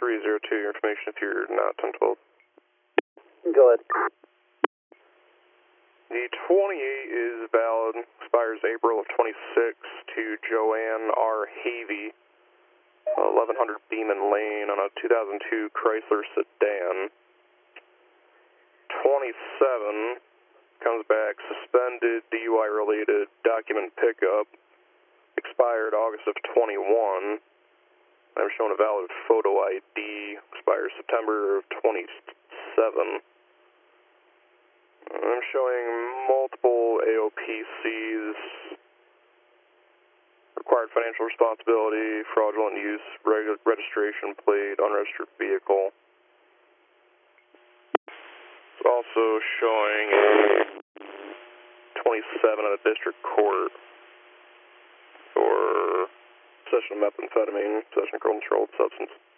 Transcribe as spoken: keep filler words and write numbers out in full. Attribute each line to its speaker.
Speaker 1: three zero two, your information if you're not ten twelve.
Speaker 2: Go ahead.
Speaker 1: The twenty-eight is valid, expires April of twenty-six to Joanne R. Havey, eleven hundred Beeman Lane on a two thousand two Chrysler sedan. twenty-seven comes back, suspended D U I related document pickup, expired August of twenty-one. I'm showing a valid photo I D, expires September of twenty-seven. I'm showing multiple A O P Cs, required financial responsibility, fraudulent use, reg registration plate, unregistered vehicle. It's also showing a twenty-seven at a district court for possession of methamphetamine, possession of controlled substance.